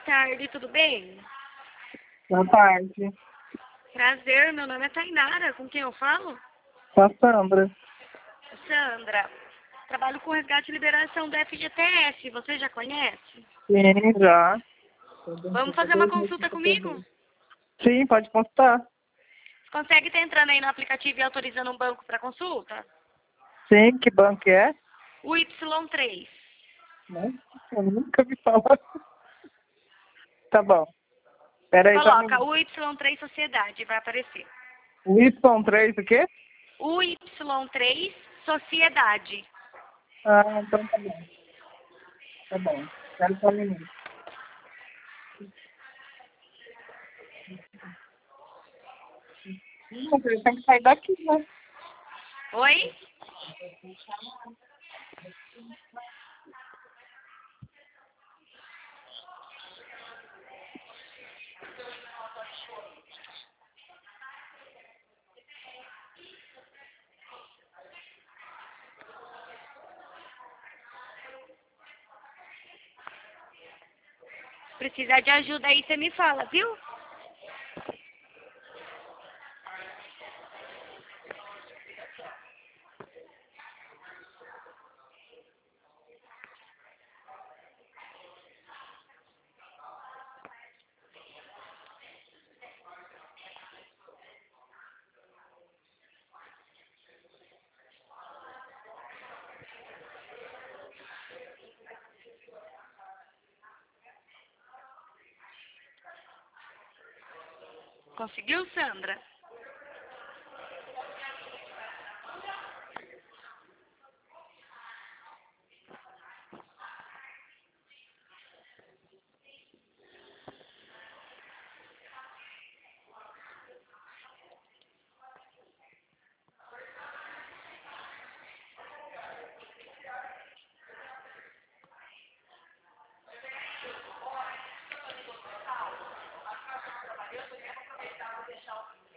tarde, tudo bem? Boa tarde. Prazer, meu nome é Tainara, com quem eu falo? Com a Sandra. Sandra. Trabalho com resgate e liberação do FGTS, você já conhece? Sim, já. Vamos fazer uma consulta comigo? Sim, pode consultar. Você consegue estar entrando aí no aplicativo e autorizando um banco para consulta? Sim, que banco é? O Y3. Nossa, eu nunca vi falar. Tá bom. Peraí, só um Coloca minuto. o Y3 Sociedade, vai aparecer. O Y3 o quê? O Y3 Sociedade. Ah, então tá bom. Tá bom. Espera só um minuto. Mas ele tem que sair daqui, né? Oi? Se precisar de ajuda aí, você me fala, viu? Conseguiu, Sandra?